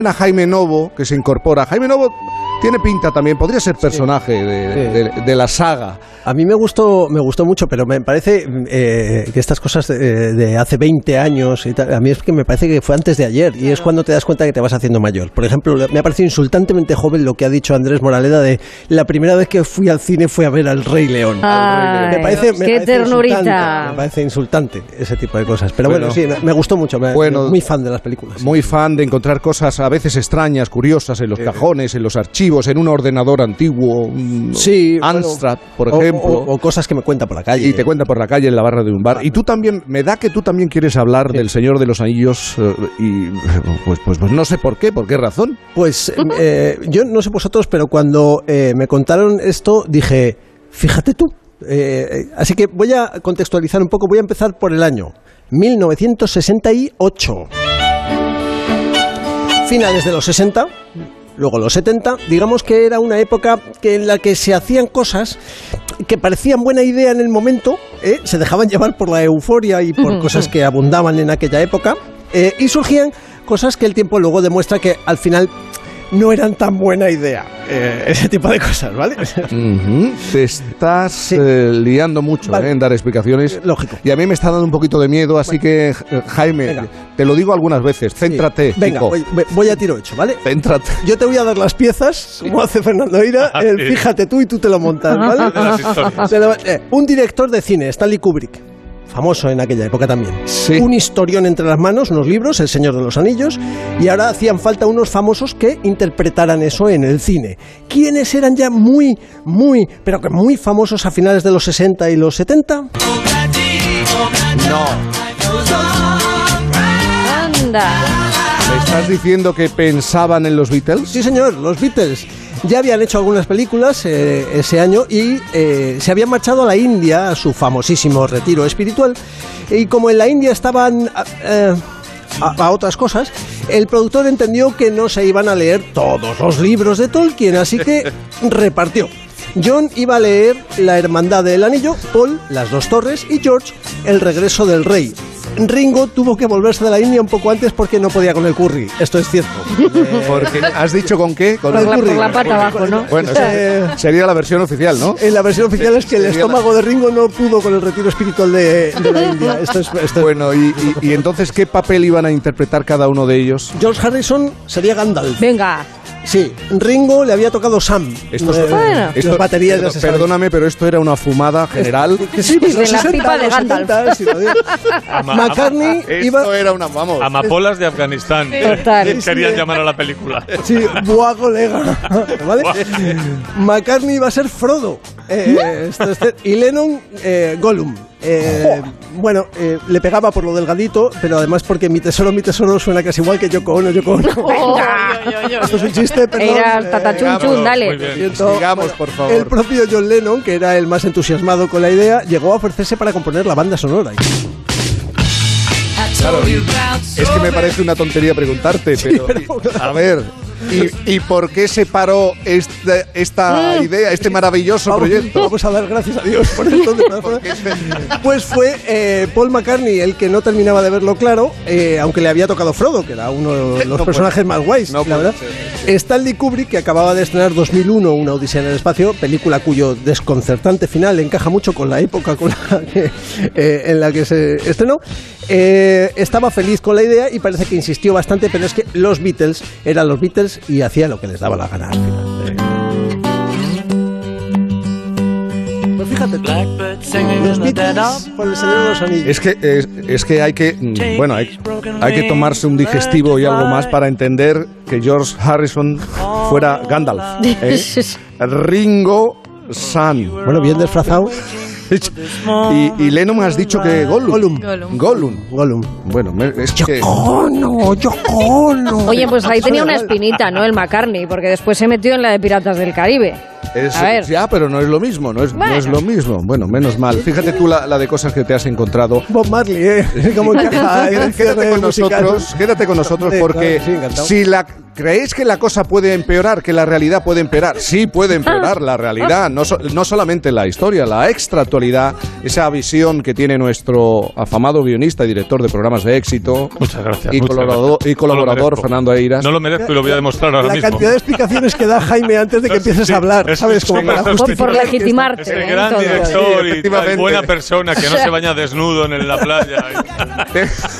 a Jaime Novo, que se incorpora. Jaime Novo tiene pinta también, podría ser personaje de la saga. A mí me gustó mucho, pero me parece que estas cosas de hace 20 años y tal, a mí es que me parece que fue antes de ayer, y es cuando te das cuenta que te vas haciendo mayor. Por ejemplo, me ha parecido insultantemente joven lo que ha dicho Andrés Moraleda de la primera vez que fui al cine fue a ver al Rey León. Ay, me parece ternurita. Me parece insultante ese tipo de cosas. Pero bueno, sí, me gustó mucho. Muy fan de las películas. Muy fan de encontrar cosas a veces extrañas, curiosas en los cajones, en los archivos, en un ordenador antiguo, Amstrad, por ejemplo. O cosas que me cuenta por la calle. Y te cuenta por la calle en la barra de un bar. Y tú también, me da que tú también quieres hablar del Señor de los Anillos y pues no sé por qué razón. Pues yo no sé vosotros, pero cuando me contaron esto dije, fíjate tú. Así que voy a contextualizar un poco, voy a empezar por el año 1968. Finales de los 60, luego los 70, digamos que era una época en la que se hacían cosas que parecían buena idea en el momento, se dejaban llevar por la euforia y por cosas que abundaban en aquella época, y surgían cosas que el tiempo luego demuestra que al final no eran tan buena idea, ese tipo de cosas, ¿vale? Te estás liando mucho, vale, en dar explicaciones. Lógico. Y a mí me está dando un poquito de miedo, así que, Jaime, te lo digo algunas veces, céntrate. Venga, voy a tiro hecho, ¿vale? Céntrate. Yo te voy a dar las piezas, como hace Fernando Ira, fíjate tú y tú te lo montas, ¿vale? Un director de cine, Stanley Kubrick, famoso en aquella época también. Sí. Un historión entre las manos, unos libros, El Señor de los Anillos, y ahora hacían falta unos famosos que interpretaran eso en el cine. ¿Quiénes eran ya muy famosos a finales de los 60 y los 70? No. Anda. ¿Me estás diciendo que pensaban en los Beatles? Sí, señor, los Beatles. Ya habían hecho algunas películas ese año y se habían marchado a la India a su famosísimo retiro espiritual. Y como en la India estaban a otras cosas, el productor entendió que no se iban a leer todos los libros de Tolkien, así que repartió. John iba a leer La Hermandad del Anillo, Paul, Las Dos Torres y George, El Regreso del Rey. Ringo tuvo que volverse de la India un poco antes porque no podía con el curry. Esto es cierto. Porque ¿has dicho con qué? Con el curry. Por la pata abajo, ¿no? Bueno, sería la versión oficial, ¿no? La versión oficial es que el estómago de Ringo no pudo con el retiro espiritual de la India. Esto es bueno, y entonces, ¿qué papel iban a interpretar cada uno de ellos? George Harrison sería Gandalf. Venga. Sí, Ringo le había tocado Sam. Las baterías perdóname, pero esto era una fumada general. Sí, pues de la pipa de Gandalf. McCartney esto era una, vamos, amapolas de Afganistán. Total. Querían llamar a la película. Sí, Boa colega. ¿Vale? McCartney iba a ser Frodo. Y Lennon, Gollum. Bueno, le pegaba por lo delgadito, pero además porque mi tesoro suena casi igual que Yoko Ono. Esto es un chiste, perdón. Era tatachunchun, dale. Sigamos, por favor. El propio John Lennon, que era el más entusiasmado con la idea, llegó a ofrecerse para componer la banda sonora. Claro, es que me parece una tontería preguntarte, pero a ver, ¿y por qué se paró esta idea, este maravilloso proyecto? Vamos a dar gracias a Dios por esto. Pues fue Paul McCartney el que no terminaba de verlo claro, aunque le había tocado Frodo, que era uno de los personajes más guays, la verdad. Stanley Kubrick, que acababa de estrenar 2001, Una Odisea en el Espacio, película cuyo desconcertante final encaja mucho con la época en la que se estrenó, estaba feliz con la idea y parece que insistió bastante, pero es que los Beatles eran los Beatles y hacían lo que les daba la gana al final. Pues fíjate, los Beatles por el Señor de los Anillos. Es que hay que tomarse un digestivo y algo más para entender que George Harrison fuera Gandalf. Ringo, Sam. Bueno, bien disfrazado. Y Lennon has dicho que Gollum. Bueno, es que... Yoko Ono. Oye, pues ahí tenía una espinita, ¿no? El McCartney, porque después se metió en la de Piratas del Caribe. A ver. Ya, pero no es lo mismo, no es lo mismo. Bueno, menos mal. Fíjate tú la de cosas que te has encontrado. Bob Marley, Como encaja en el cierre musical. Quédate con nosotros porque Sí, encantado. si ¿creéis que la cosa puede empeorar, que la realidad puede empeorar? Sí, puede empeorar la realidad, no solamente la historia, la extraactualidad, esa visión que tiene nuestro afamado guionista y director de programas de éxito. Muchas gracias. Y colaborador No Fernando Eiras. No lo merezco y lo voy a demostrar ahora La mismo. cantidad de explicaciones que da Jaime antes de que empieces a hablar, ¿sabes? Como para justificar Por que legitimarte. Es el ¿eh? gran Todo. director y efectivamente. buena persona que no se baña desnudo en la playa.